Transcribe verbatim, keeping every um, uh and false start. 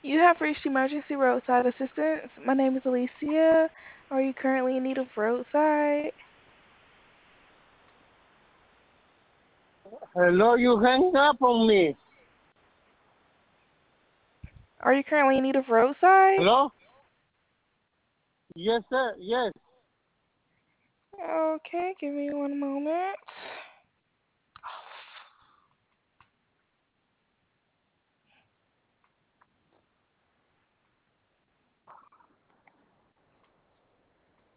You have reached emergency roadside assistance. My name is Alicia. Are you currently in need of roadside? Hello, you hang up on me. Are you currently in need of roadside? Hello? Yes, sir. Yes. Okay, give me one moment.